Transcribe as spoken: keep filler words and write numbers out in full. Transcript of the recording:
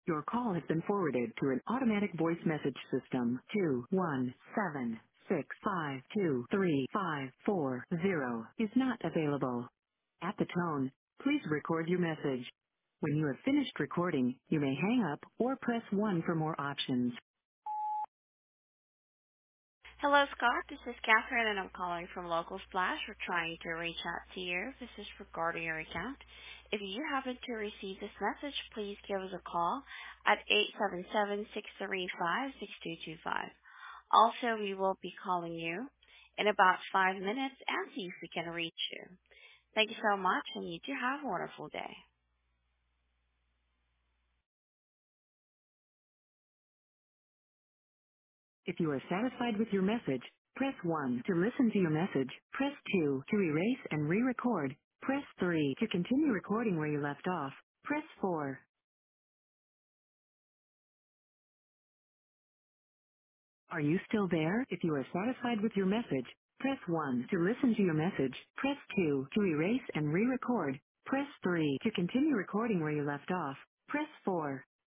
Your call has been forwarded to an automatic voice message system. Two one seven six five two three five four zero is not available. At the tone, please record your message. When you have finished recording, you may hang up or press one for more options. Hello, Scott. This is Catherine, and I'm calling from Local Splash. We're trying to reach out to you. This is regarding your account. If you happen to receive this message, please give us a call at eight seven seven, six three five, six two two five. Also, we will be calling you in about five minutes and see if we can reach you. Thank you so much, and you do have a wonderful day. If you are satisfied with your message, press one to listen to your message. Press two to erase and re-record. Press three to continue recording where you left off. Press four. Are you still there? If you are satisfied with your message, press one to listen to your message. Press two to erase and re-record. Press three to continue recording where you left off. Press four.